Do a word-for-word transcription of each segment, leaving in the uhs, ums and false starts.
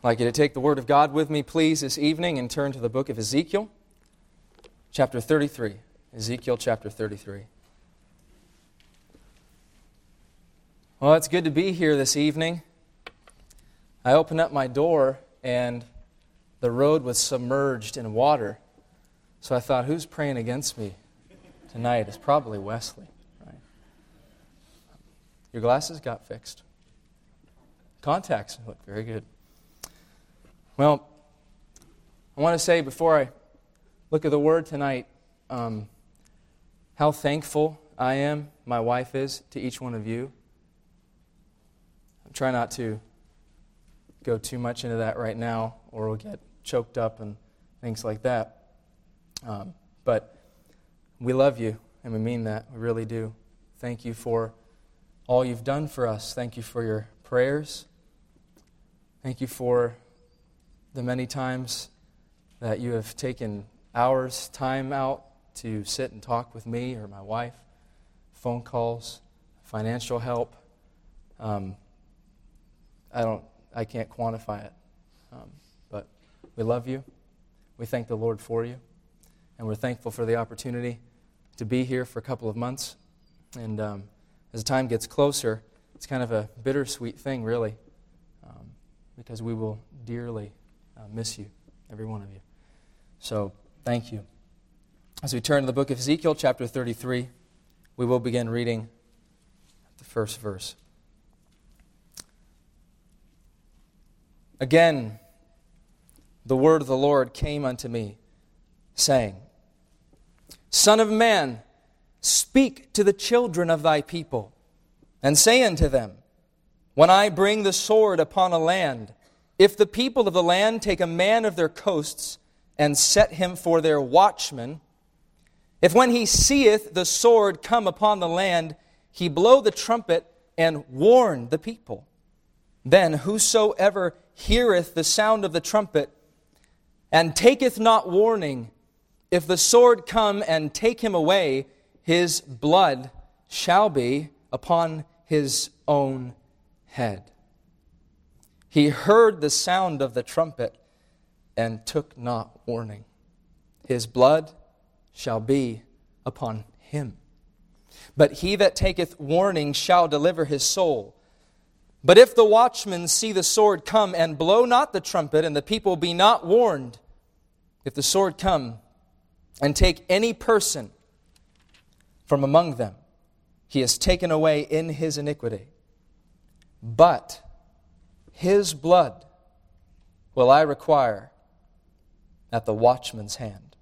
I'd like you to take the Word of God with me, please, this evening and turn to the book of Ezekiel, chapter thirty-three. Ezekiel chapter thirty-three. Well, it's good to be here this evening. I opened up my door and the road was submerged in water. So I thought, who's praying against me tonight? It's probably Wesley, right? Your glasses got fixed. Contacts look very good. Well, I want to say before I look at the Word tonight, um, how thankful I am, my wife is, to each one of you. Try not to go too much into that right now, or we'll get choked up and things like that. Um, but we love you, and we mean that. We really do. Thank you for all you've done for us. Thank you for your prayers. Thank you for the many times that you have taken hours, time out to sit and talk with me or my wife, phone calls, financial help. Um, I don't, I can't quantify it, um, but we love you. We thank the Lord for you, and we're thankful for the opportunity to be here for a couple of months. And um, as time gets closer, it's kind of a bittersweet thing, really, um, because we will dearly uh, miss you, every one of you. So, thank you. As we turn to the book of Ezekiel, chapter thirty-three, we will begin reading the first verse. Again, the word of the Lord came unto me, saying, Son of man, speak to the children of thy people, and say unto them, When I bring the sword upon a land, if the people of the land take a man of their coasts, and set him for their watchman, if when he seeth the sword come upon the land, he blow the trumpet and warn the people, then whosoever heareth the sound of the trumpet, and taketh not warning, if the sword come and take him away, his blood shall be upon his own head. He heard the sound of the trumpet, and took not warning. His blood shall be upon him. But he that taketh warning shall deliver his soul. But if the watchman see the sword come, and blow not the trumpet, and the people be not warned, if the sword come and take any person from among them, he is taken away in his iniquity. But his blood will I require at the watchman's hand.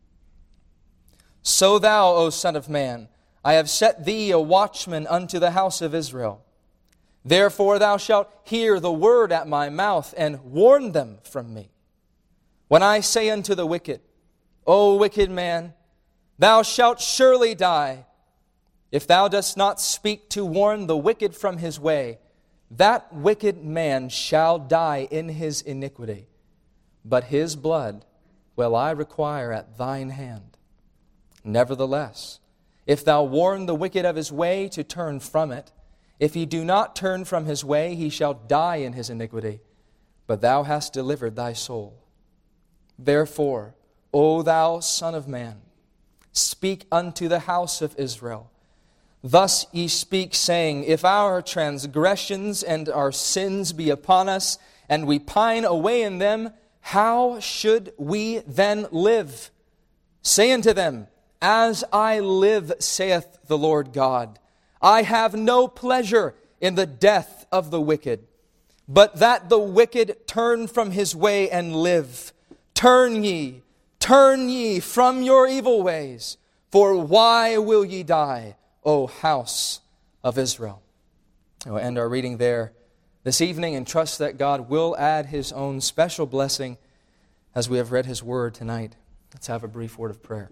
So thou, O son of man, I have set thee a watchman unto the house of Israel. Therefore thou shalt hear the word at my mouth, and warn them from me. When I say unto the wicked, O wicked man, thou shalt surely die, if thou dost not speak to warn the wicked from his way, that wicked man shall die in his iniquity, but his blood will I require at thine hand. Nevertheless, if thou warn the wicked of his way to turn from it, if he do not turn from his way, he shall die in his iniquity, but thou hast delivered thy soul. Therefore, O thou son of man, speak unto the house of Israel. Thus ye speak, saying, If our transgressions and our sins be upon us, and we pine away in them, how should we then live? Say unto them, As I live, saith the Lord God, I have no pleasure in the death of the wicked, but that the wicked turn from his way and live. Turn ye, turn ye from your evil ways, for why will ye die, O house of Israel? We'll end our reading there this evening and trust that God will add His own special blessing as we have read His Word tonight. Let's have a brief word of prayer.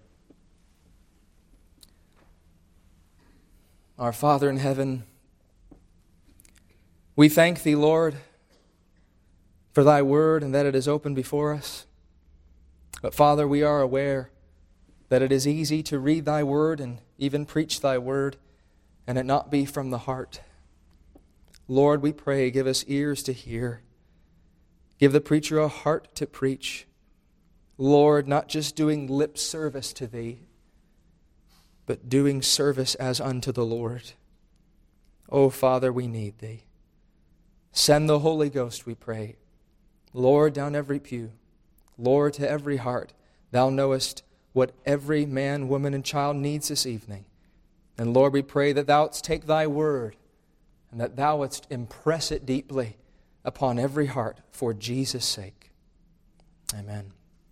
Our Father in heaven, we thank Thee, Lord, for Thy Word and that it is open before us. But Father, we are aware that it is easy to read Thy Word and even preach Thy Word and it not be from the heart. Lord, we pray, give us ears to hear. Give the preacher a heart to preach. Lord, not just doing lip service to Thee, but doing service as unto the Lord. Oh, Father, we need Thee. Send the Holy Ghost, we pray. Lord, down every pew. Lord, to every heart. Thou knowest what every man, woman, and child needs this evening. And Lord, we pray that Thou wouldst take Thy word and that Thou wouldst impress it deeply upon every heart for Jesus' sake. Amen.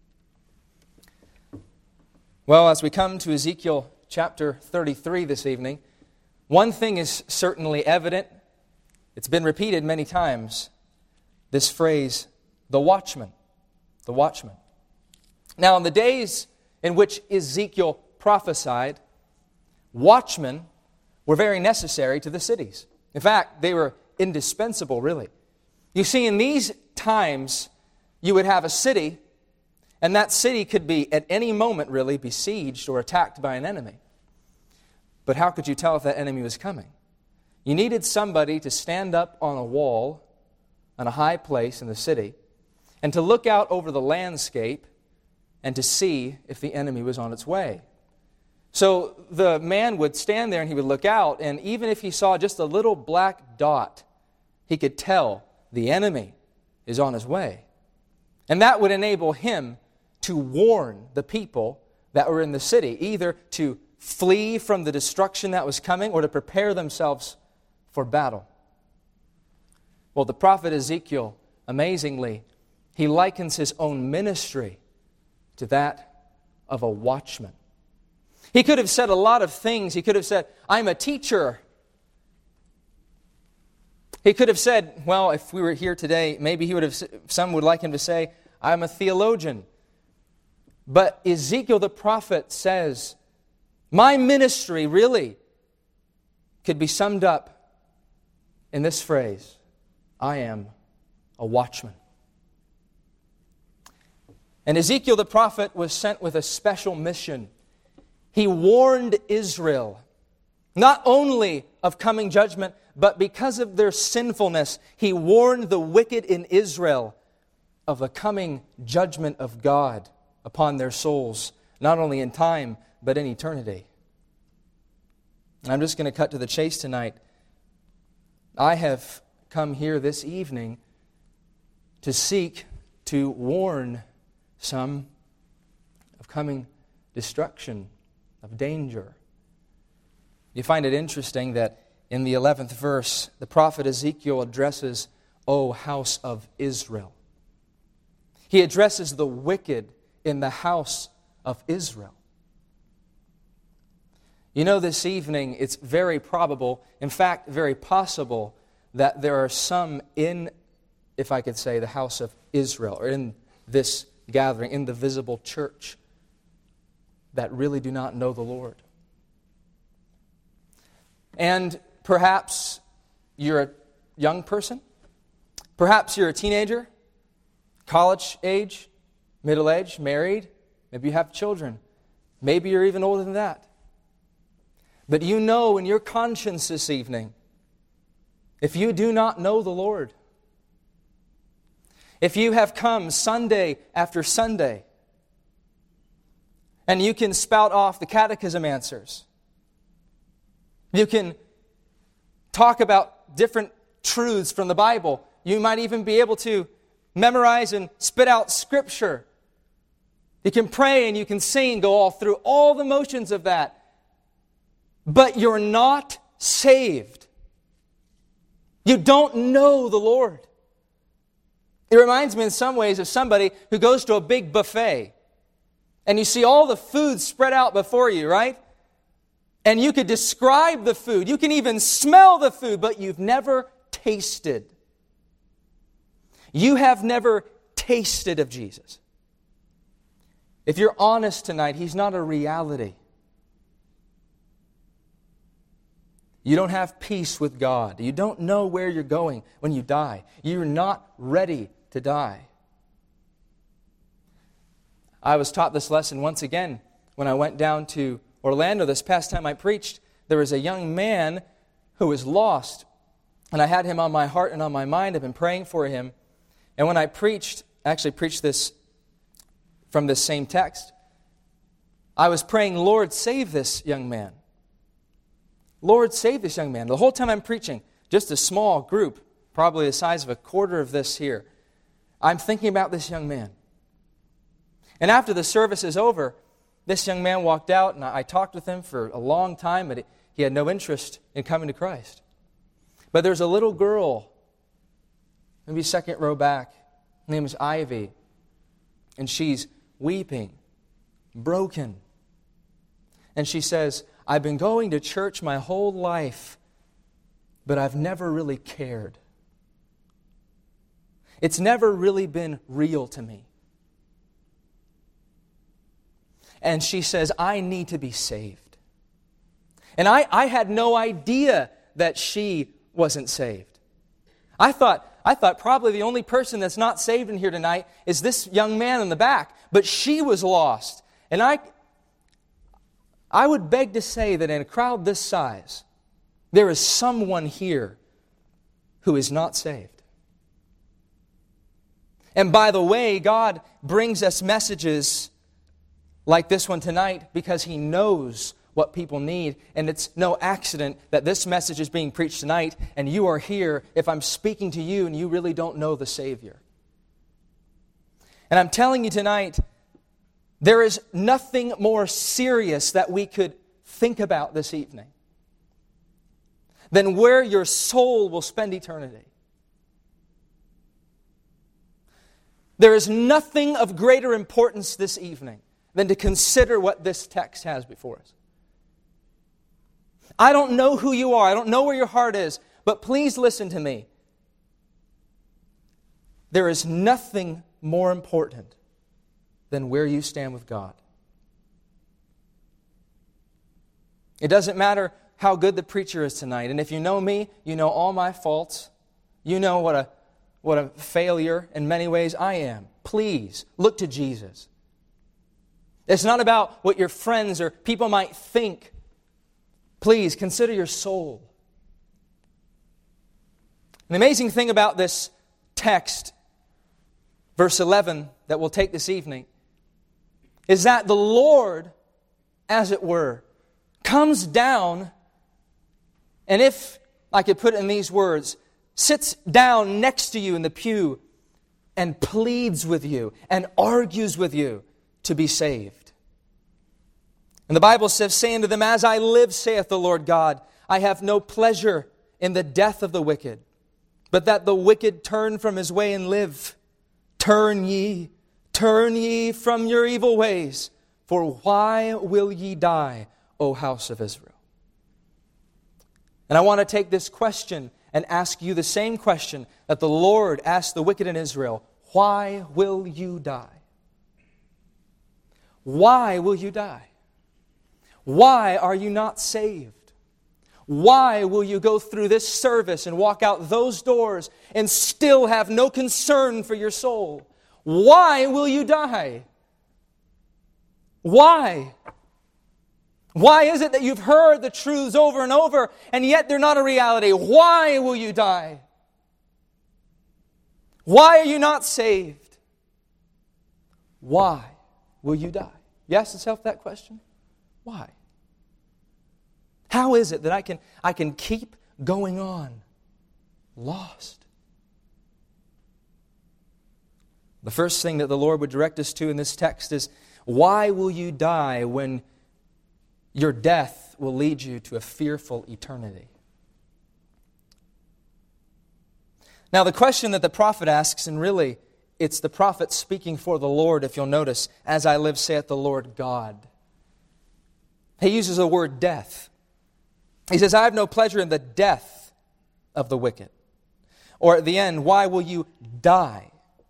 Well, as we come to Ezekiel chapter thirty-three this evening, one thing is certainly evident. It's been repeated many times. This phrase, the watchman. The watchman. Now, in the days in which Ezekiel prophesied, watchmen were very necessary to the cities. In fact, they were indispensable, really. You see, in these times, you would have a city, and that city could be, at any moment, really, besieged or attacked by an enemy. But how could you tell if that enemy was coming? You needed somebody to stand up on a wall, on a high place in the city, and to look out over the landscape and to see if the enemy was on its way. So the man would stand there and he would look out, and even if he saw just a little black dot, he could tell the enemy is on his way. And that would enable him to warn the people that were in the city, either to flee from the destruction that was coming or to prepare themselves for battle. Well, the prophet Ezekiel, amazingly, he likens his own ministry to that of a watchman. He could have said a lot of things. He could have said, I'm a teacher. He could have said, well, if we were here today, maybe he would have, some would like him to say, I'm a theologian. But Ezekiel the prophet says, my ministry really could be summed up in this phrase, I am a watchman. And Ezekiel the prophet was sent with a special mission. He warned Israel, not only of coming judgment, but because of their sinfulness, he warned the wicked in Israel of the coming judgment of God upon their souls, not only in time, but in eternity. I'm just going to cut to the chase tonight. I have come here this evening to seek to warn some of coming destruction, of danger. You find it interesting that in the eleventh verse, the prophet Ezekiel addresses, O house of Israel. He addresses the wicked in the house of Israel. You know, this evening, it's very probable, in fact, very possible, that there are some in, if I could say, the house of Israel, or in this gathering, in the visible church, that really do not know the Lord. And perhaps you're a young person. Perhaps you're a teenager, college age, middle age, married. Maybe you have children. Maybe you're even older than that. But you know in your conscience this evening, if you do not know the Lord, if you have come Sunday after Sunday, and you can spout off the catechism answers, you can talk about different truths from the Bible, you might even be able to memorize and spit out Scripture. You can pray and you can sing, go all through all the motions of that. But you're not saved. You don't know the Lord. It reminds me in some ways of somebody who goes to a big buffet and you see all the food spread out before you, right? And you could describe the food. You can even smell the food, but you've never tasted. You have never tasted of Jesus. If you're honest tonight, He's not a reality. You don't have peace with God. You don't know where you're going when you die. You're not ready to die. I was taught this lesson once again when I went down to Orlando this past time I preached. There was a young man who was lost, and I had him on my heart and on my mind. I've been praying for him. And when I preached, actually preached this from this same text, I was praying, Lord, save this young man. Lord, save this young man. The whole time I'm preaching, just a small group, probably the size of a quarter of this here, I'm thinking about this young man. And after the service is over, this young man walked out, and I talked with him for a long time, but he had no interest in coming to Christ. But there's a little girl, maybe second row back. Her name is Ivy. And she's weeping, broken. And she says, I've been going to church my whole life, but I've never really cared. It's never really been real to me. And she says, I need to be saved. And I, I had no idea that she wasn't saved. I thought, I thought probably the only person that's not saved in here tonight is this young man in the back. But she was lost. And I, I would beg to say that in a crowd this size, there is someone here who is not saved. And by the way, God brings us messages like this one tonight because He knows what people need. And it's no accident that this message is being preached tonight and you are here if I'm speaking to you and you really don't know the Savior. And I'm telling you tonight, there is nothing more serious that we could think about this evening than where your soul will spend eternity. There is nothing of greater importance this evening than to consider what this text has before us. I don't know who you are. I don't know where your heart is. But please listen to me. There is nothing more important than where you stand with God. It doesn't matter how good the preacher is tonight. And if you know me, you know all my faults. You know what a, what a failure in many ways I am. Please, look to Jesus. It's not about what your friends or people might think. Please, consider your soul. The amazing thing about this text, verse eleven, that we'll take this evening, is that the Lord, as it were, comes down, and if I could put it in these words, sits down next to you in the pew and pleads with you and argues with you to be saved. And the Bible says, saying to them, as I live, saith the Lord God, I have no pleasure in the death of the wicked, but that the wicked turn from his way and live. Turn ye, turn ye from your evil ways, for why will ye die, O house of Israel? And I want to take this question and ask you the same question that the Lord asked the wicked in Israel. Why will you die? Why will you die? Why are you not saved? Why will you go through this service and walk out those doors and still have no concern for your soul? Why will you die? Why? Why is it that you've heard the truths over and over and yet they're not a reality? Why will you die? Why are you not saved? Why will you die? You ask yourself that question? Why? How is it that I can, I can keep going on lost? The first thing that the Lord would direct us to in this text is, why will you die when your death will lead you to a fearful eternity? Now, the question that the prophet asks, and really it's the prophet speaking for the Lord, if you'll notice, as I live, saith the Lord God. He uses the word death. He says, I have no pleasure in the death of the wicked. Or at the end, why will you die?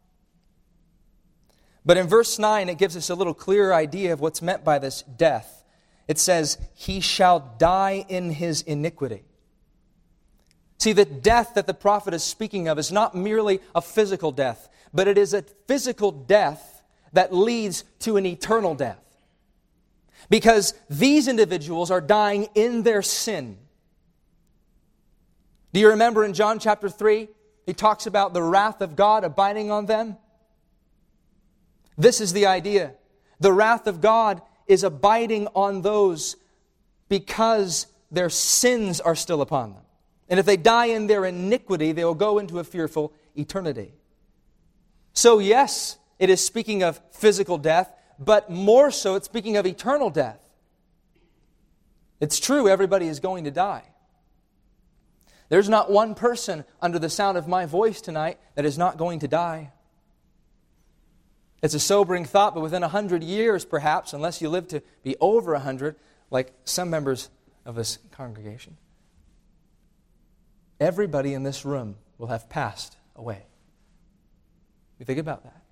But in verse nine, it gives us a little clearer idea of what's meant by this death. It says, he shall die in his iniquity. See, the death that the prophet is speaking of is not merely a physical death, but it is a physical death that leads to an eternal death. Because these individuals are dying in their sin. Do you remember in John chapter three, he talks about the wrath of God abiding on them. This is the idea. The wrath of God is abiding on those because their sins are still upon them. And if they die in their iniquity, they will go into a fearful eternity. So yes, it is speaking of physical death, but more so it's speaking of eternal death. It's true, everybody is going to die. There's not one person under the sound of my voice tonight that is not going to die. It's a sobering thought, but within a hundred years, perhaps, unless you live to be over a hundred, like some members of this congregation, everybody in this room will have passed away. You think about that.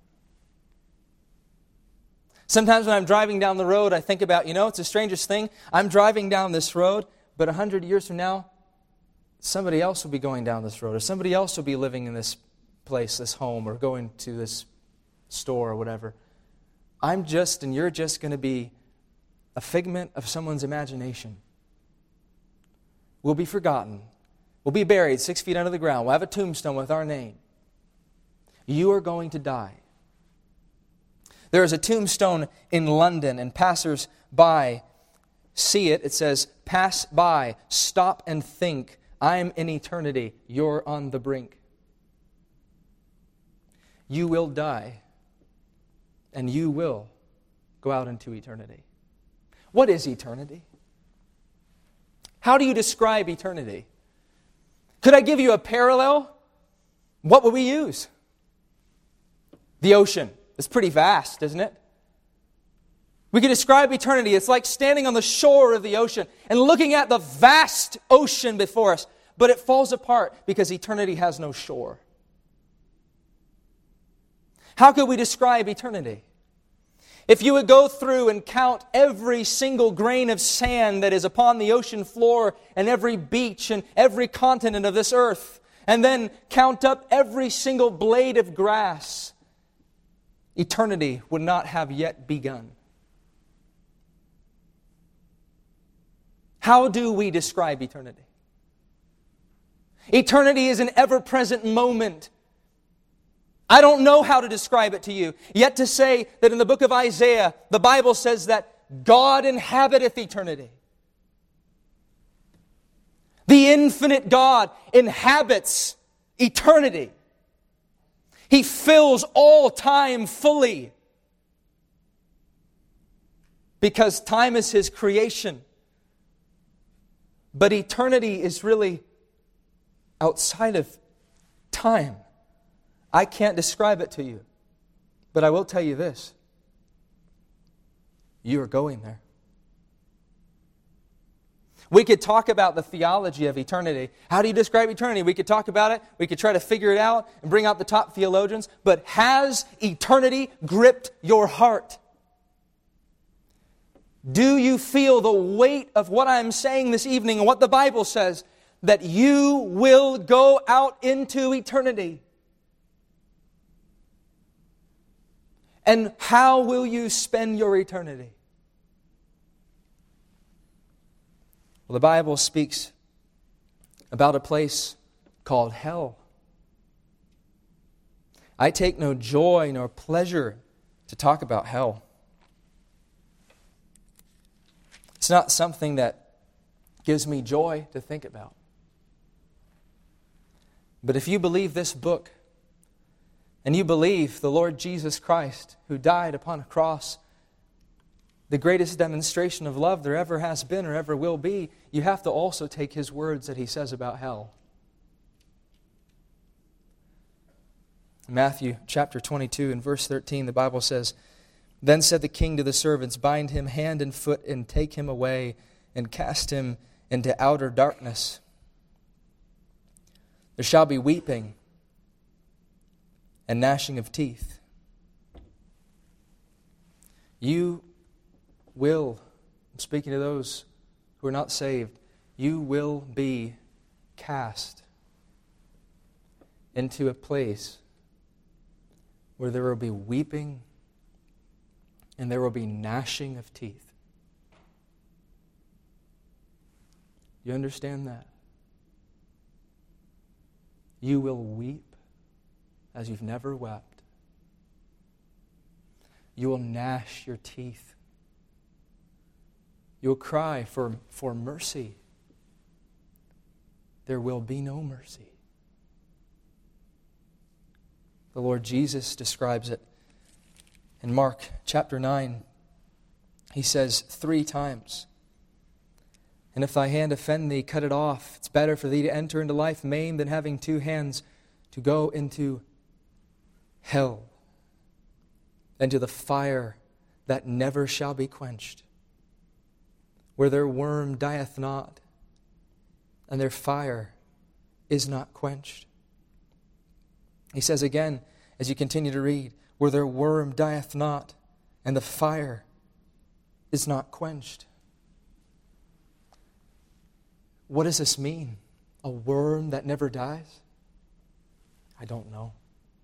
Sometimes when I'm driving down the road, I think about, you know, it's the strangest thing. I'm driving down this road, but a hundred years from now, somebody else will be going down this road, or somebody else will be living in this place, this home, or going to this store or whatever. I'm just, and you're just going to be a figment of someone's imagination. We'll be forgotten. We'll be buried six feet under the ground. We'll have a tombstone with our name. You are going to die. There is a tombstone in London, and passers-by see it. It says, "Pass by, stop and think. I'm in eternity. You're on the brink." You will die, and you will go out into eternity. What is eternity? How do you describe eternity? Could I give you a parallel? What would we use? The ocean. It's pretty vast, isn't it? We could describe eternity. It's like standing on the shore of the ocean and looking at the vast ocean before us. But it falls apart because eternity has no shore. How could we describe eternity? If you would go through and count every single grain of sand that is upon the ocean floor and every beach and every continent of this earth, and then count up every single blade of grass, eternity would not have yet begun. How do we describe eternity? Eternity is an ever-present moment. I don't know how to describe it to you. Yet to say that in the book of Isaiah, the Bible says that God inhabiteth eternity. The infinite God inhabits eternity. He fills all time fully. Because time is His creation. But eternity is really outside of time. I can't describe it to you. But I will tell you this. You are going there. We could talk about the theology of eternity. How do you describe eternity? We could talk about it. We could try to figure it out and bring out the top theologians. But has eternity gripped your heart? Do you feel the weight of what I'm saying this evening and what the Bible says? That you will go out into eternity. And how will you spend your eternity? Well, the Bible speaks about a place called hell. I take no joy nor pleasure to talk about hell. It's not something that gives me joy to think about. But if you believe this book, and you believe the Lord Jesus Christ, who died upon a cross, the greatest demonstration of love there ever has been or ever will be, you have to also take His words that He says about hell. Matthew chapter twenty-two and verse thirteen, the Bible says, "Then said the king to the servants, Bind him hand and foot and take him away and cast him into outer darkness. There shall be weeping and gnashing of teeth." You will, I'm speaking to those who are not saved, you will be cast into a place where there will be weeping and there will be gnashing of teeth. You understand that? you will weep as you've never wept. You will gnash your teeth. You will cry for, for mercy. There will be no mercy. The Lord Jesus describes it in Mark chapter nine. He says three times, "And if thy hand offend thee, cut it off. It's better for thee to enter into life maimed than having two hands to go into hell, into the fire that never shall be quenched, where their worm dieth not, and their fire is not quenched." He says again, as you continue to read, "where their worm dieth not, and the fire is not quenched." What does this mean? A worm that never dies? I don't know.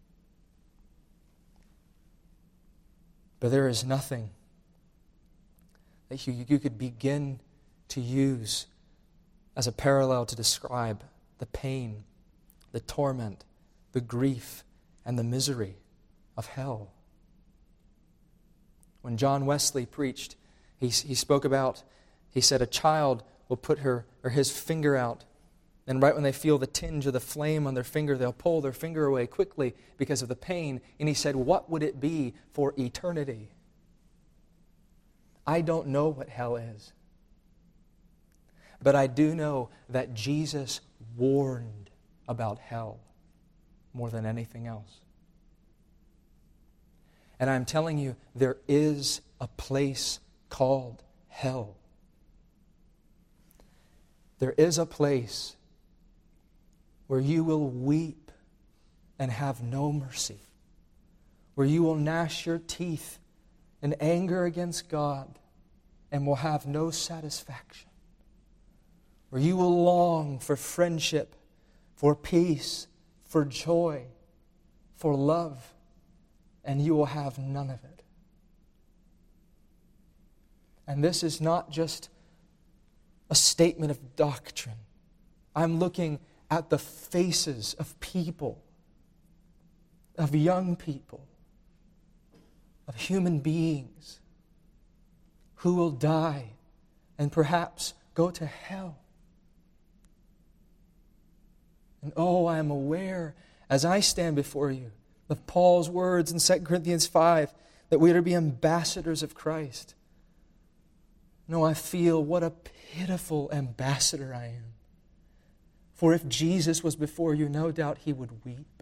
But there is nothing that you, you could begin to use as a parallel to describe the pain, the torment, the grief, and the misery of hell. When John Wesley preached, he, he spoke about, he said, a child will put her or his finger out, and right when they feel the tinge of the flame on their finger, they'll pull their finger away quickly because of the pain. And he said, what would it be for eternity? I don't know what hell is. But I do know that Jesus warned about hell more than anything else. And I'm telling you, there is a place called hell. There is a place where you will weep and have no mercy, where you will gnash your teeth in anger against God and will have no satisfaction, where you will long for friendship, for peace, for joy, for love, and you will have none of it. And this is not just a statement of doctrine. I'm looking at the faces of people, of young people, of human beings who will die and perhaps go to hell. And oh, I am aware, as I stand before you, of Paul's words in Second Corinthians five, that we are to be ambassadors of Christ. No, I feel what a pitiful ambassador I am. For if Jesus was before you, no doubt He would weep.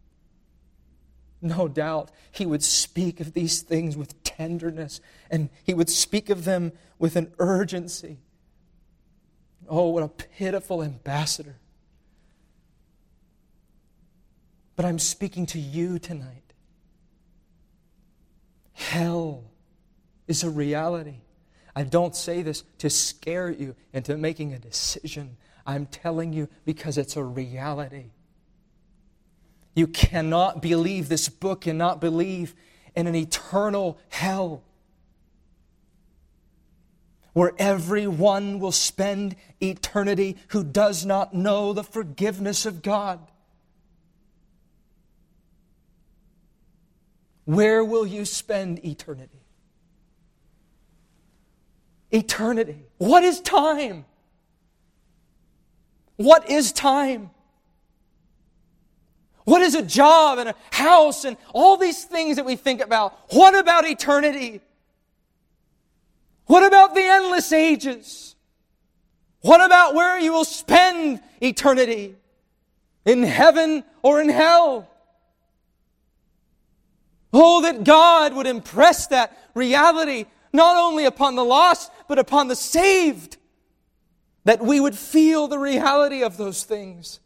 No doubt He would speak of these things with tenderness, and He would speak of them with an urgency. Oh, what a pitiful ambassador. But I'm speaking to you tonight. Hell is a reality. I don't say this to scare you into making a decision. I'm telling you because it's a reality. You cannot believe this book, cannot believe in an eternal hell where everyone will spend eternity who does not know the forgiveness of God. Where will you spend eternity? Eternity. What is time? What is time? What is a job and a house and all these things that we think about? What about eternity? What about the endless ages? What about where you will spend eternity? In heaven or in hell? Oh, that God would impress that reality not only upon the lost, but upon the saved. That we would feel the reality of those things.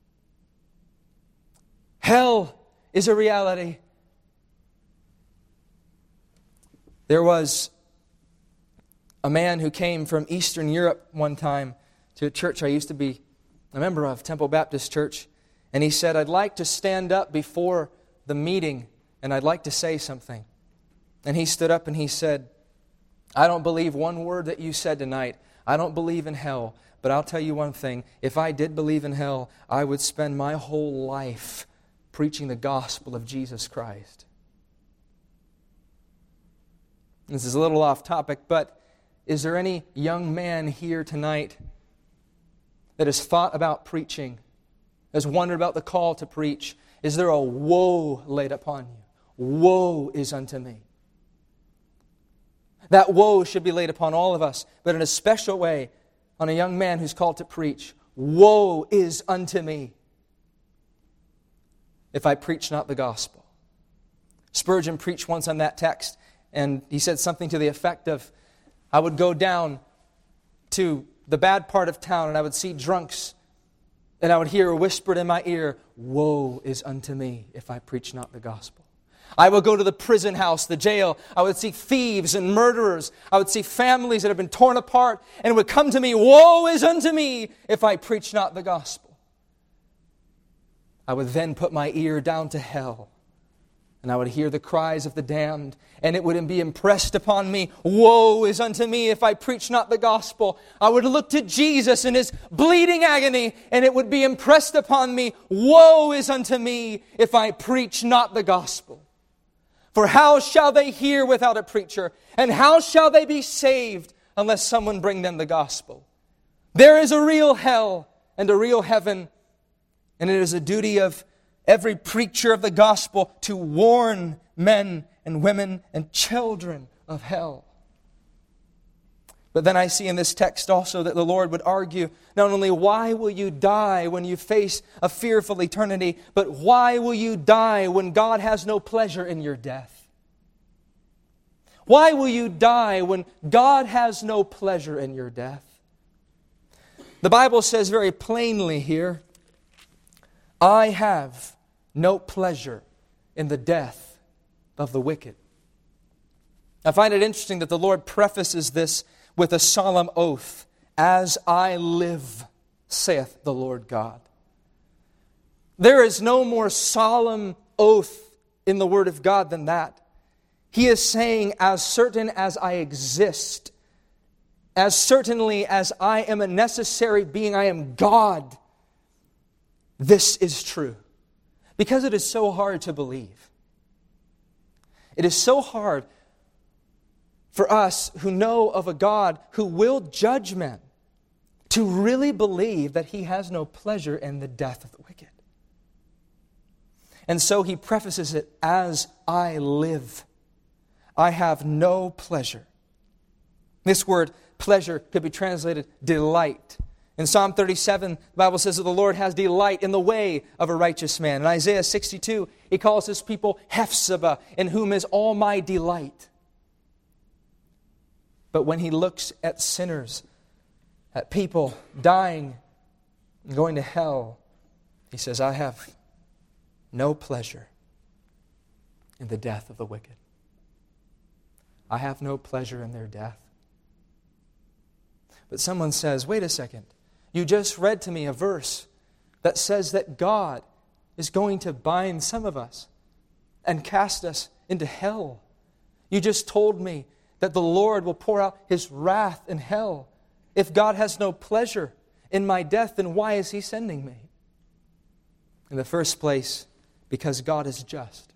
Hell is a reality. There was a man who came from Eastern Europe one time to a church I used to be a member of, Temple Baptist Church. And he said, I'd like to stand up before the meeting and I'd like to say something. And he stood up and he said, I don't believe one word that you said tonight. I don't believe in hell, but I'll tell you one thing. If I did believe in hell, I would spend my whole life preaching the gospel of Jesus Christ. This is a little off topic, but is there any young man here tonight that has thought about preaching, has wondered about the call to preach? Is there a woe laid upon you? Woe is unto me. That woe should be laid upon all of us, but in a special way on a young man who's called to preach. Woe is unto me if I preach not the gospel. Spurgeon preached once on that text, and he said something to the effect of, I would go down to the bad part of town and I would see drunks, and I would hear whispered in my ear, woe is unto me if I preach not the gospel. I would go to the prison house, the jail. I would see thieves and murderers. I would see families that have been torn apart, and it would come to me, woe is unto me if I preach not the gospel. I would then put my ear down to hell, and I would hear the cries of the damned, and it would be impressed upon me, woe is unto me if I preach not the gospel. I would look to Jesus in His bleeding agony, and it would be impressed upon me, woe is unto me if I preach not the gospel. For how shall they hear without a preacher? And how shall they be saved unless someone bring them the gospel? There is a real hell and a real heaven, and it is a duty of every preacher of the gospel to warn men and women and children of hell. But then I see in this text also that the Lord would argue not only why will you die when you face a fearful eternity, but why will you die when God has no pleasure in your death? Why will you die when God has no pleasure in your death? The Bible says very plainly here, I have no pleasure in the death of the wicked. I find it interesting that the Lord prefaces this with a solemn oath, as I live, saith the Lord God. There is no more solemn oath in the Word of God than that. He is saying, as certain as I exist, as certainly as I am a necessary being, I am God, this is true. Because it is so hard to believe. It is so hard for us who know of a God who will judge men to really believe that He has no pleasure in the death of the wicked. And so He prefaces it, as I live, I have no pleasure. This word pleasure could be translated delight. In Psalm thirty-seven, the Bible says that the Lord has delight in the way of a righteous man. In Isaiah sixty-two, He calls His people Hephzibah, in whom is all my delight. But when He looks at sinners, at people dying and going to hell, He says, I have no pleasure in the death of the wicked. I have no pleasure in their death. But someone says, wait a second, you just read to me a verse that says that God is going to bind some of us and cast us into hell. You just told me that the Lord will pour out His wrath in hell. If God has no pleasure in my death, then why is He sending me? In the first place, because God is just.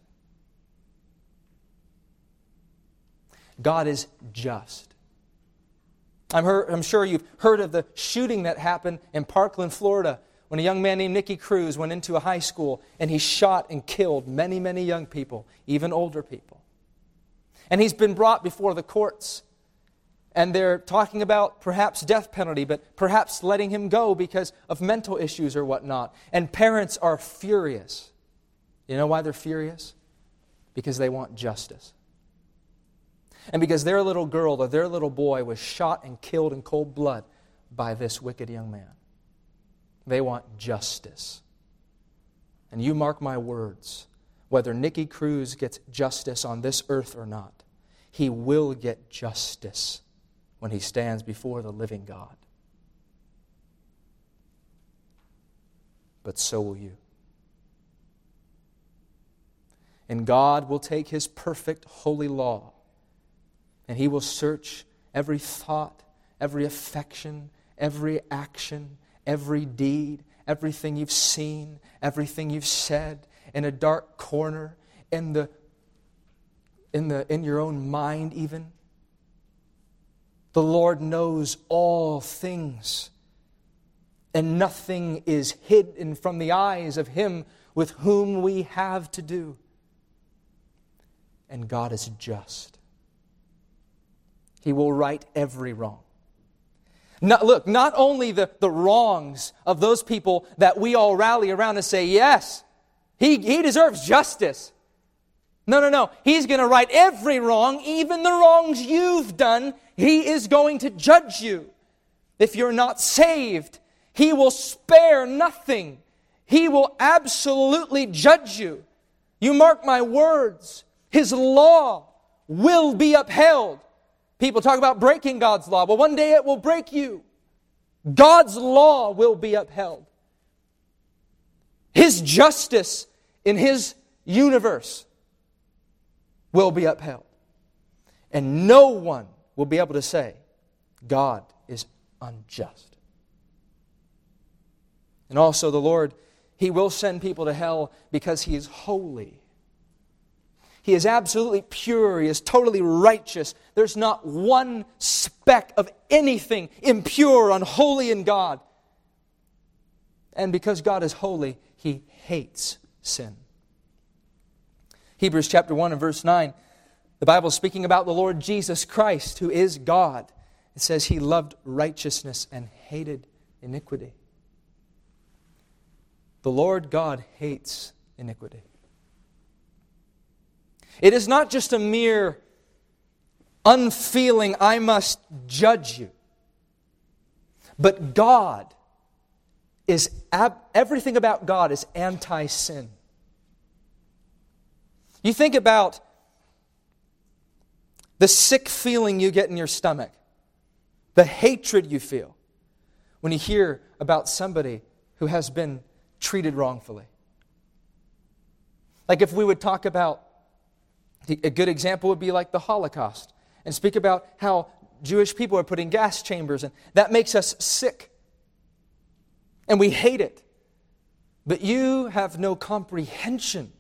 God is just. I'm, heard, I'm sure you've heard of the shooting that happened in Parkland, Florida, when a young man named Nicky Cruz went into a high school and he shot and killed many, many young people, even older people. And he's been brought before the courts, and they're talking about perhaps death penalty, but perhaps letting him go because of mental issues or whatnot. And parents are furious. You know why they're furious? Because they want justice. And because their little girl or their little boy was shot and killed in cold blood by this wicked young man. They want justice. And you mark my words, whether Nicky Cruz gets justice on this earth or not, he will get justice when he stands before the living God. But so will you. And God will take His perfect holy law, and He will search every thought every affection, every action, every deed, everything you've seen, everything you've said, in a dark corner, in the in the in your own mind even. The Lord knows all things, and nothing is hidden from the eyes of Him with whom we have to do. And God is just. He will right every wrong. Not, look, not only the, the wrongs of those people that we all rally around and say, yes, he, he deserves justice. No, no, no. He's going to right every wrong, even the wrongs you've done. He is going to judge you. If you're not saved, He will spare nothing. He will absolutely judge you. You mark my words. His law will be upheld. People talk about breaking God's law. Well, one day it will break you. God's law will be upheld. His justice in His universe will be upheld. And no one will be able to say, God is unjust. And also the Lord, He will send people to hell because He is holy. He is absolutely pure. He is totally righteous. There's not one speck of anything impure, unholy in God. And because God is holy, He hates sin. Hebrews chapter one and verse nine, the Bible is speaking about the Lord Jesus Christ, who is God. It says He loved righteousness and hated iniquity. The Lord God hates iniquity. It is not just a mere unfeeling, I must judge you. But God is, ab- everything about God is anti-sin. You think about the sick feeling you get in your stomach, the hatred you feel when you hear about somebody who has been treated wrongfully. Like if we would talk about, a good example would be like the Holocaust, and speak about how Jewish people are put in gas chambers, and that makes us sick. And we hate it. But you have no comprehension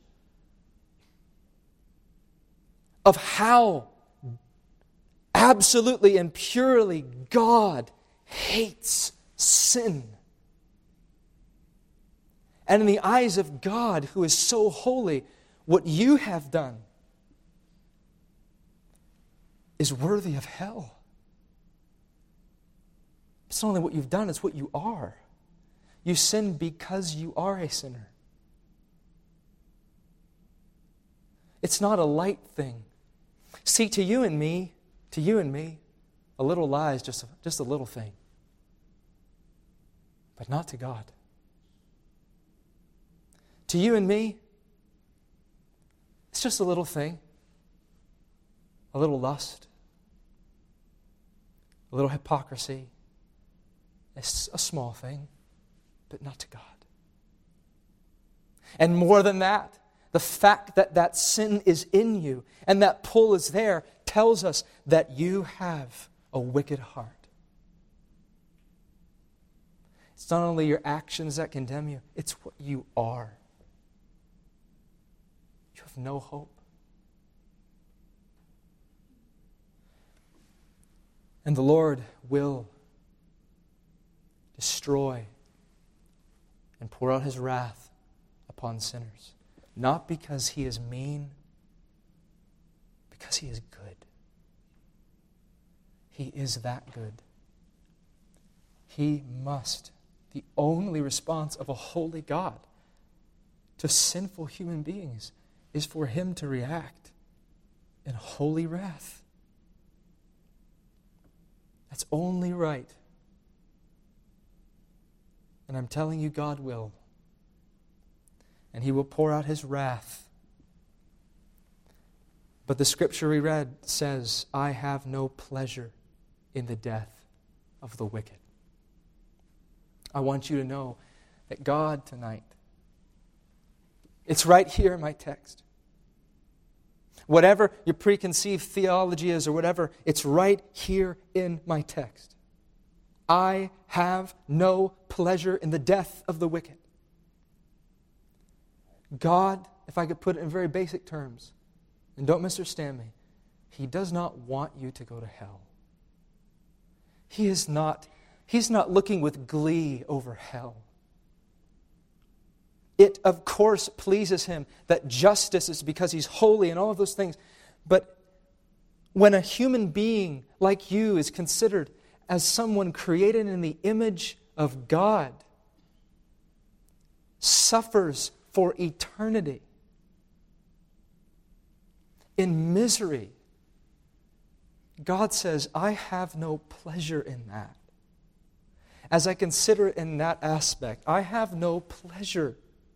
of how absolutely and purely God hates sin. And in the eyes of God, who is so holy, what you have done is worthy of hell. It's not only what you've done, it's what you are. You sin because you are a sinner. It's not a light thing. See, to you and me, to you and me, a little lie is just a, just a little thing. But not to God. To you and me, it's just a little thing. A little lust. A little hypocrisy. It's a small thing, but not to God. And more than that, the fact that that sin is in you and that pull is there tells us that you have a wicked heart. It's not only your actions that condemn you, it's what you are. You have no hope. And the Lord will destroy and pour out His wrath upon sinners. Not because He is mean, because He is good. He is that good. He must. The only response of a holy God to sinful human beings is for Him to react in holy wrath. That's only right. And I'm telling you, God will. And He will pour out His wrath. But the scripture we read says, I have no pleasure in the death of the wicked. I want you to know that God tonight, it's right here in my text. Whatever your preconceived theology is or whatever, it's right here in my text. I have no pleasure in the death of the wicked. God, if I could put it in very basic terms, and don't misunderstand me, He does not want you to go to hell. He is not, He's not looking with glee over hell. It, of course, pleases Him that justice is because He's holy and all of those things. But when a human being like you is considered as someone created in the image of God, suffers for eternity in misery, God says, I have no pleasure in that. As I consider it in that aspect, I have no pleasure.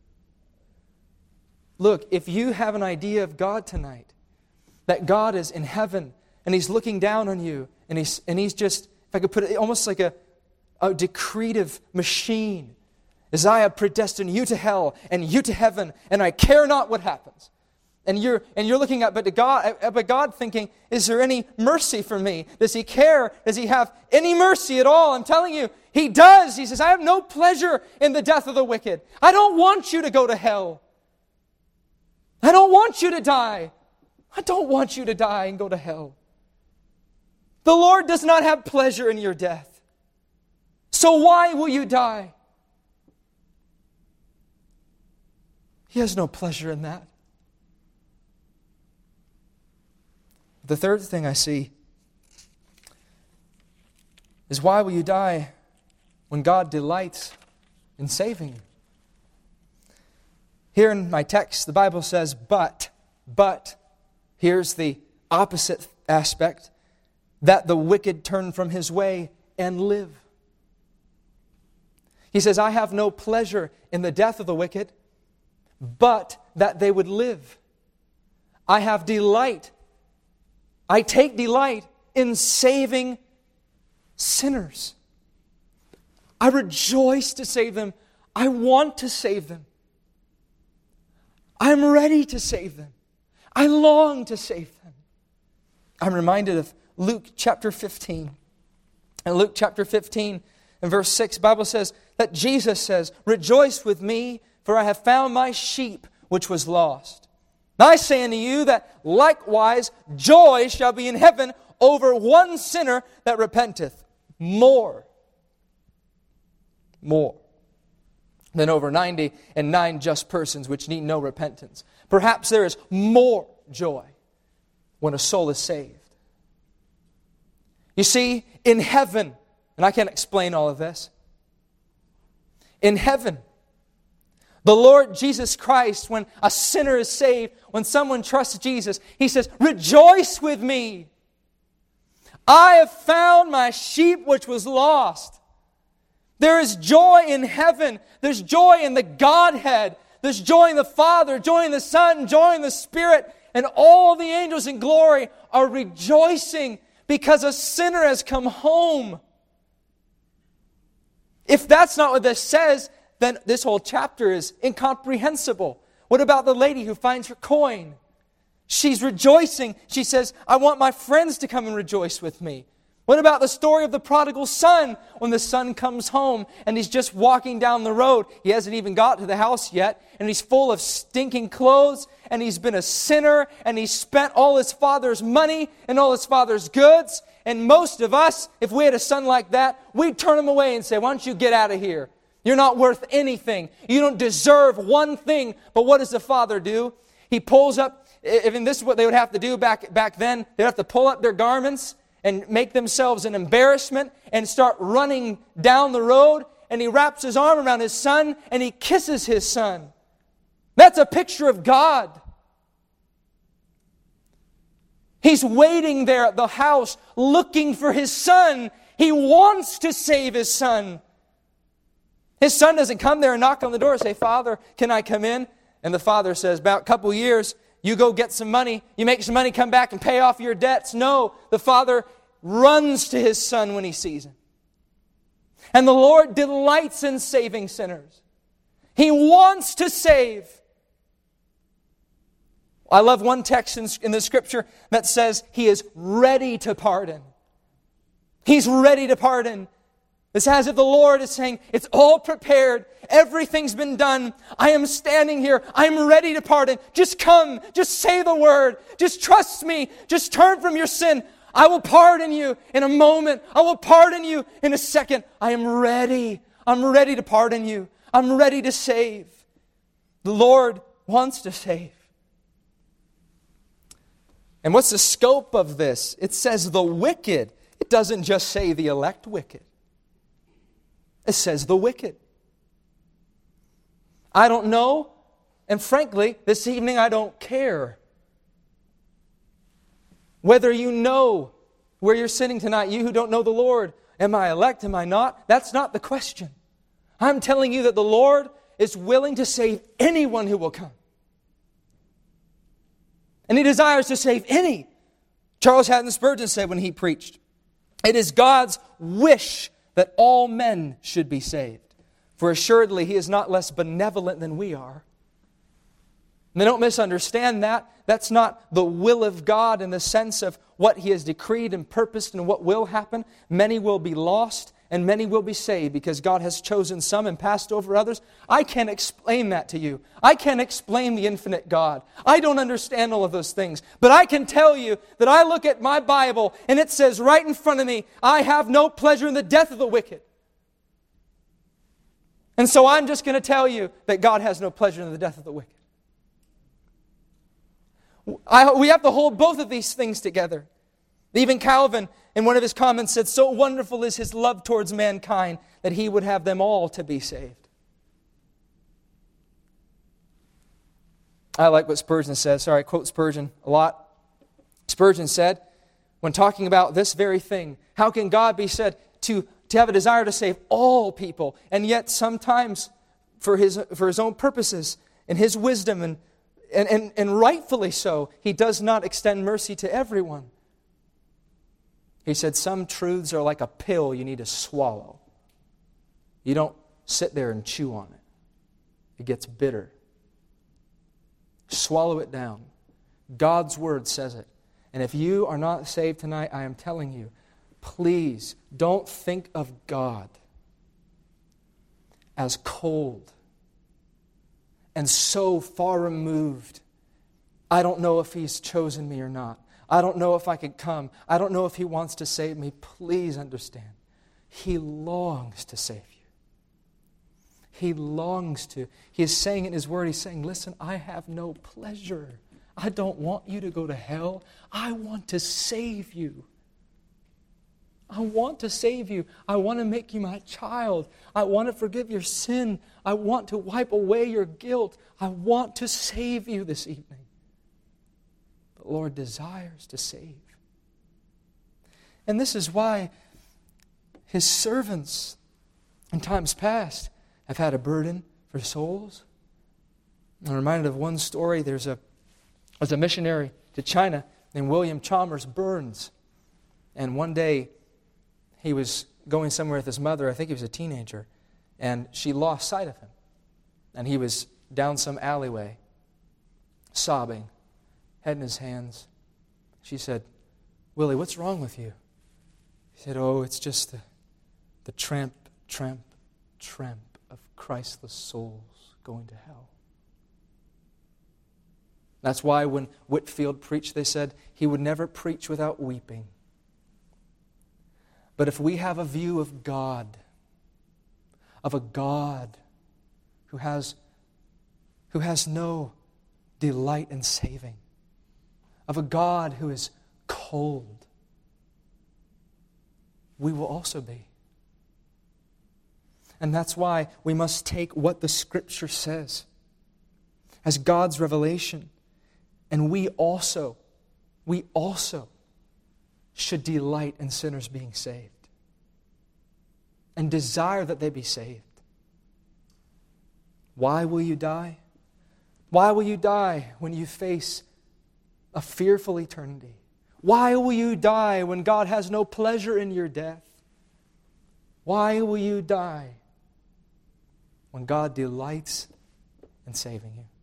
Look, if you have an idea of God tonight, that God is in heaven and He's looking down on you and He's, and he's just, if I could put it almost like a, a decretive machine, as I have predestined you to hell and you to heaven, and I care not what happens. And you're and you're looking at but God, but God thinking, is there any mercy for me? Does He care? Does He have any mercy at all? I'm telling you, He does. He says, I have no pleasure in the death of the wicked. I don't want you to go to hell. I don't want you to die. I don't want you to die and go to hell. The Lord does not have pleasure in your death. So why will you die? He has no pleasure in that. The third thing I see is, why will you die when God delights in saving you? Here in my text, the Bible says, but, but, here's the opposite aspect, that the wicked turn from his way and live. He says, I have no pleasure in the death of the wicked, but that they would live. I have delight. I take delight in saving sinners. I rejoice to save them. I want to save them. I'm ready to save them. I long to save them. I'm reminded of Luke chapter fifteen. In Luke chapter fifteen and verse six, the Bible says that Jesus says, rejoice with me, for I have found my sheep which was lost. And I say unto you that likewise joy shall be in heaven over one sinner that repenteth, more, more than over ninety and nine just persons which need no repentance. Perhaps there is more joy when a soul is saved. You see, in heaven, and I can't explain all of this, in heaven, the Lord Jesus Christ, when a sinner is saved, when someone trusts Jesus, He says, rejoice with me. I have found my sheep which was lost. There is joy in heaven. There's joy in the Godhead. There's joy in the Father, joy in the Son, joy in the Spirit. And all the angels in glory are rejoicing because a sinner has come home. If that's not what this says, then this whole chapter is incomprehensible. What about the lady who finds her coin? She's rejoicing. She says, I want my friends to come and rejoice with me. What about the story of the prodigal son? When the son comes home and he's just walking down the road. He hasn't even got to the house yet. And he's full of stinking clothes. And he's been a sinner. And he's spent all his father's money and all his father's goods. And most of us, if we had a son like that, we'd turn him away and say, why don't you get out of here? You're not worth anything. You don't deserve one thing. But what does the father do? He pulls up, and this is what they would have to do back, back then. They'd have to pull up their garments and make themselves an embarrassment and start running down the road. And he wraps his arm around his son and he kisses his son. That's a picture of God. He's waiting there at the house looking for his son. He wants to save his son. His son doesn't come there and knock on the door and say, Father, can I come in? And the father says, about a couple years, you go get some money. You make some money, come back and pay off your debts. No, the father runs to his son when he sees him. And the Lord delights in saving sinners. He wants to save. I love one text in, in the Scripture that says He is ready to pardon. He's ready to pardon. It's as if the Lord is saying, it's all prepared. Everything's been done. I am standing here. I'm ready to pardon. Just come. Just say the word. Just trust me. Just turn from your sin. I will pardon you in a moment. I will pardon you in a second. I am ready. I'm ready to pardon you. I'm ready to save. The Lord wants to save. And what's the scope of this? It says the wicked. It doesn't just say the elect wicked. It says the wicked. I don't know, and frankly, this evening I don't care. Whether you know where you're sitting tonight, you who don't know the Lord, am I elect, am I not? That's not the question. I'm telling you that the Lord is willing to save anyone who will come. And He desires to save any. Charles Haddon Spurgeon said when he preached, it is God's wish that all men should be saved. For assuredly He is not less benevolent than we are. And they don't misunderstand that. That's not the will of God in the sense of what He has decreed and purposed and what will happen. Many will be lost and many will be saved because God has chosen some and passed over others. I can't explain that to you. I can't explain the infinite God. I don't understand all of those things. But I can tell you that I look at my Bible and it says right in front of me, I have no pleasure in the death of the wicked. And so I'm just going to tell you that God has no pleasure in the death of the wicked. I, we have to hold both of these things together. Even Calvin, in one of his comments, said, so wonderful is His love towards mankind that He would have them all to be saved. I like what Spurgeon says. Sorry, I quote Spurgeon a lot. Spurgeon said, when talking about this very thing, how can God be said to, to have a desire to save all people, and yet sometimes for His, for his own purposes and His wisdom, and, and, and, and rightfully so, He does not extend mercy to everyone. He said, some truths are like a pill you need to swallow. You don't sit there and chew on it. It gets bitter. Swallow it down. God's Word says it. And if you are not saved tonight, I am telling you, please don't think of God as cold and so far removed. I don't know if He's chosen me or not. I don't know if I could come. I don't know if He wants to save me. Please understand. He longs to save you. He longs to. He is saying in His Word, He's saying, listen, I have no pleasure. I don't want you to go to hell. I want to save you. I want to save you. I want to make you my child. I want to forgive your sin. I want to wipe away your guilt. I want to save you this evening. The Lord desires to save. And this is why His servants in times past have had a burden for souls. I'm reminded of one story. There's a, was a missionary to China named William Chalmers Burns. And one day he was going somewhere with his mother. I think he was a teenager. And she lost sight of him. And he was down some alleyway, sobbing, head in his hands. She said, Willie, what's wrong with you? He said, oh, it's just the, the tramp, tramp, tramp of Christless souls going to hell. That's why when Whitefield preached, they said he would never preach without weeping. But if we have a view of God, of a God who has, who has no delight in saving, of a God who is cold, we will also be. And that's why we must take what the Scripture says as God's revelation. And we also, we also should delight in sinners being saved and desire that they be saved. Why will you die? Why will you die when you face a fearful eternity? Why will you die when God has no pleasure in your death? Why will you die when God delights in saving you?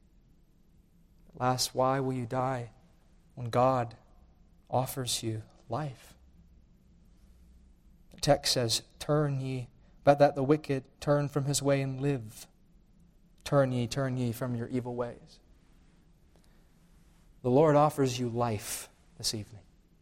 Last, why will you die when God offers you life? text says, turn ye, but that the wicked turn from his way and live. Turn ye, turn ye from your evil ways. The Lord offers you life this evening.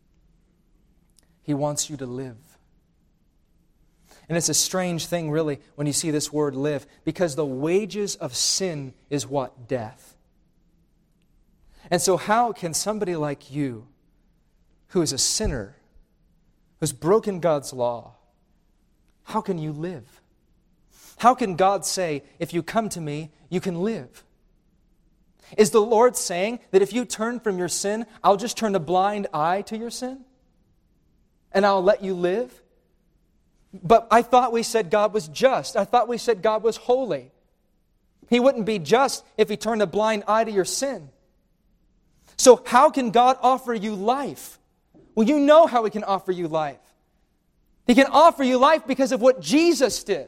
He wants you to live. And it's a strange thing, really, when you see this word live, because the wages of sin is what? Death. And so how can somebody like you, who is a sinner, who's broken God's law, how can you live? How can God say, if you come to me, you can live? Is the Lord saying that if you turn from your sin, I'll just turn a blind eye to your sin? And I'll let you live? But I thought we said God was just. I thought we said God was holy. He wouldn't be just if He turned a blind eye to your sin. So how can God offer you life? Well, you know how He can offer you life. He can offer you life because of what Jesus did.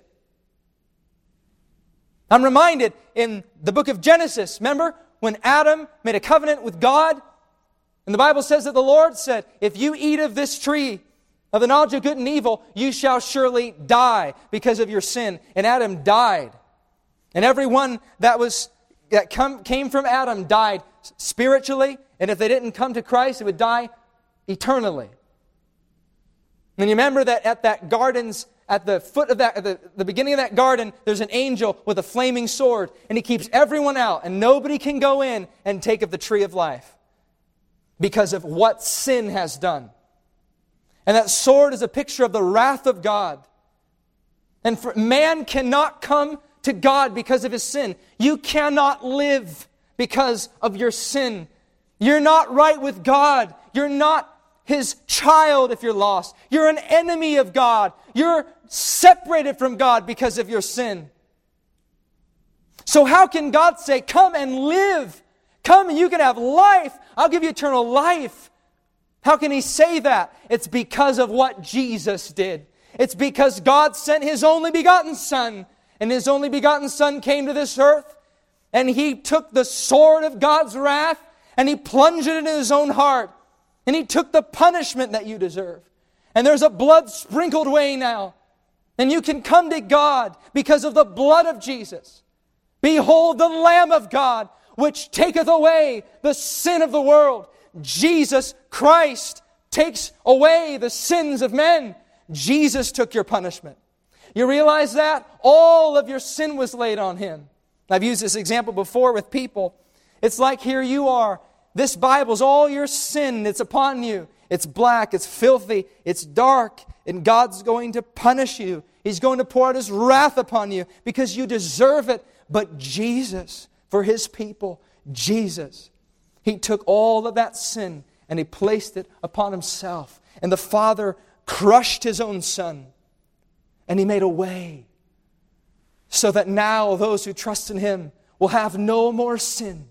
I'm reminded in the book of Genesis, remember when Adam made a covenant with God? And the Bible says that the Lord said, if you eat of this tree of the knowledge of good and evil, you shall surely die because of your sin. And Adam died. And everyone that was that come, came from Adam died spiritually. And if they didn't come to Christ, they would die eternally. And you remember that at that garden's, at the foot of that, at the, the beginning of that garden, there's an angel with a flaming sword. And he keeps everyone out. And nobody can go in and take of the tree of life because of what sin has done. And that sword is a picture of the wrath of God. And for, man cannot come to God because of his sin. You cannot live because of your sin. You're not right with God. You're not His child if you're lost. You're an enemy of God. You're separated from God because of your sin. So how can God say, come and live? Come and you can have life. I'll give you eternal life. How can He say that? It's because of what Jesus did. It's because God sent His only begotten Son. And His only begotten Son came to this earth. And He took the sword of God's wrath and He plunged it into His own heart. And He took the punishment that you deserve. And there's a blood-sprinkled way now. And you can come to God because of the blood of Jesus. Behold the Lamb of God, which taketh away the sin of the world. Jesus Christ takes away the sins of men. Jesus took your punishment. You realize that? All of your sin was laid on Him. I've used this example before with people. It's like here you are. This Bible's all your sin. It's upon you. It's black. It's filthy. It's dark. And God's going to punish you. He's going to pour out His wrath upon you because you deserve it. But Jesus, for His people, Jesus, He took all of that sin and He placed it upon Himself. And the Father crushed His own Son. And He made a way so that now those who trust in Him will have no more sin.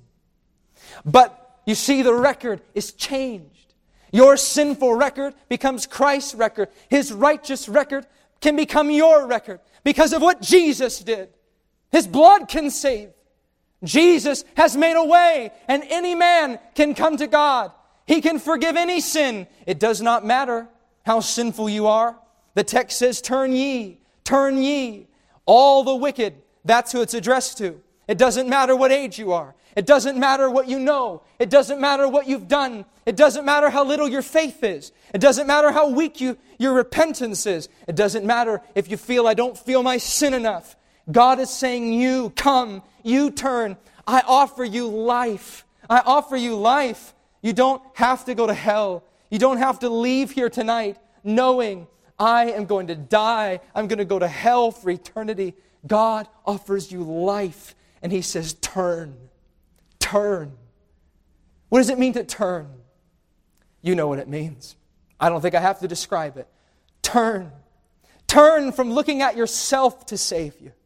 But you see, the record is changed. Your sinful record becomes Christ's record. His righteous record can become your record because of what Jesus did. His blood can save. Jesus has made a way, and any man can come to God. He can forgive any sin. It does not matter how sinful you are. The text says, turn ye, turn ye. All the wicked, that's who it's addressed to. It doesn't matter what age you are. It doesn't matter what you know. It doesn't matter what you've done. It doesn't matter how little your faith is. It doesn't matter how weak you, your repentance is. It doesn't matter if you feel, I don't feel my sin enough. God is saying, you come, you turn. I offer you life. I offer you life. You don't have to go to hell. You don't have to leave here tonight knowing I am going to die. I'm going to go to hell for eternity. God offers you life. And He says, turn. Turn. What does it mean to turn? You know what it means. I don't think I have to describe it. Turn. Turn from looking at yourself to save you.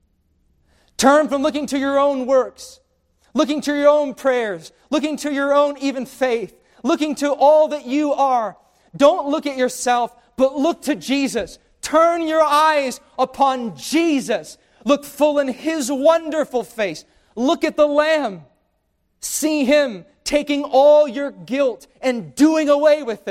Turn from looking to your own works, looking to your own prayers, looking to your own even faith, looking to all that you are. Don't look at yourself, but look to Jesus. Turn your eyes upon Jesus. Look full in His wonderful face. Look at the Lamb. See Him taking all your guilt and doing away with it.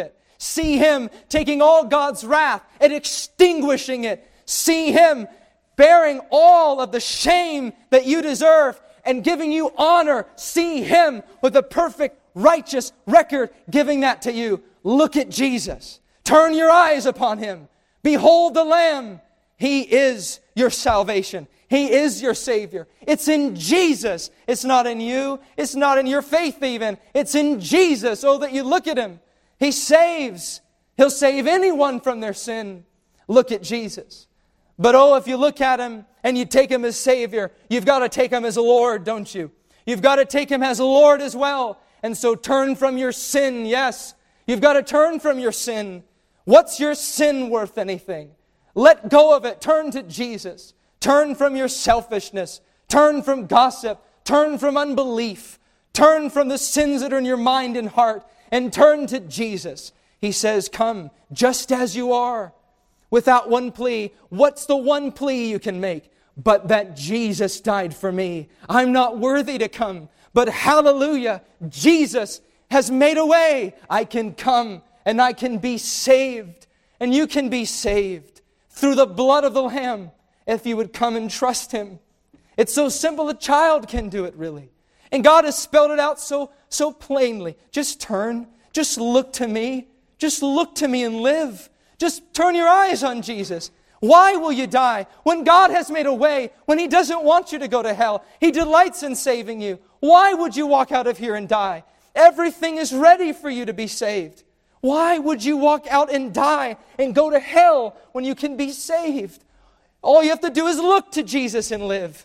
See Him taking all God's wrath and extinguishing it. See Him bearing all of the shame that you deserve and giving you honor. See Him with a perfect, righteous record giving that to you. Look at Jesus. Turn your eyes upon Him. Behold the Lamb. He is your salvation. He is your Savior. It's in Jesus. It's not in you. It's not in your faith even. It's in Jesus. Oh, that you look at Him. He saves. He'll save anyone from their sin. Look at Jesus. But oh, if you look at Him and you take Him as Savior, you've got to take Him as a Lord, don't you? You've got to take Him as a Lord as well. And so turn from your sin, yes. You've got to turn from your sin. What's your sin worth anything? Let go of it. Turn to Jesus. Turn from your selfishness. Turn from gossip. Turn from unbelief. Turn from the sins that are in your mind and heart. And turn to Jesus. He says, come just as you are. Without one plea. What's the one plea you can make? But that Jesus died for me. I'm not worthy to come. But hallelujah, Jesus has made a way. I can come and I can be saved. And you can be saved through the blood of the Lamb if you would come and trust Him. It's so simple a child can do it really. And God has spelled it out so, so plainly. Just turn. Just look to me. Just look to me and live. Just turn your eyes on Jesus. Why will you die? When God has made a way, when He doesn't want you to go to hell, He delights in saving you. Why would you walk out of here and die? Everything is ready for you to be saved. Why would you walk out and die and go to hell when you can be saved? All you have to do is look to Jesus and live.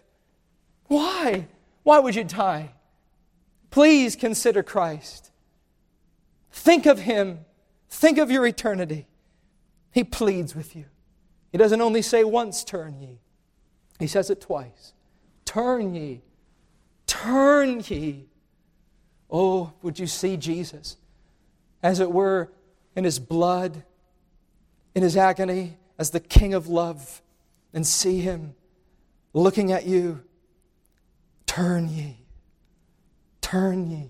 Why? Why would you die? Please consider Christ. Think of Him. Think of your eternity. He pleads with you. He doesn't only say once, turn ye. He says it twice. Turn ye. Turn ye. Oh, would you see Jesus, as it were, in His blood, in His agony, as the King of love, and see Him looking at you. Turn ye. Turn ye.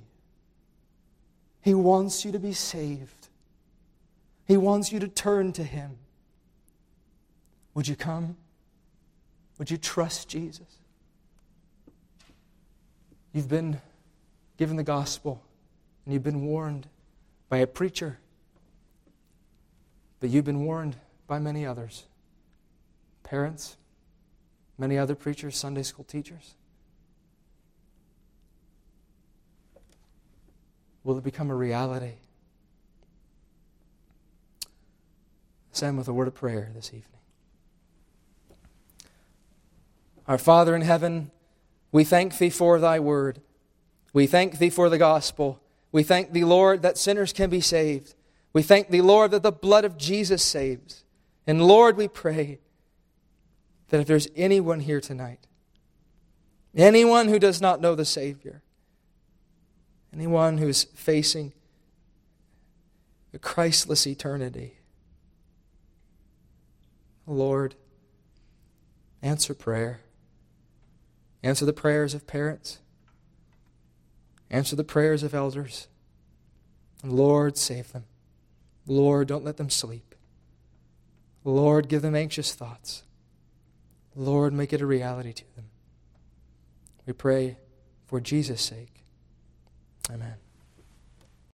He wants you to be saved. He wants you to turn to Him. Would you come? Would you trust Jesus? You've been given the gospel and you've been warned by a preacher, but you've been warned by many others. Parents, many other preachers, Sunday school teachers. Will it become a reality? Let's end with a word of prayer this evening. Our Father in heaven, we thank Thee for Thy word. We thank Thee for the gospel. We thank Thee, Lord, that sinners can be saved. We thank Thee, Lord, that the blood of Jesus saves. And Lord, we pray that if there's anyone here tonight, anyone who does not know the Savior, anyone who's facing a Christless eternity, Lord, answer prayer. Answer the prayers of parents. Answer the prayers of elders. And Lord, save them. Lord, don't let them sleep. Lord, give them anxious thoughts. Lord, make it a reality to them. We pray for Jesus' sake. Amen.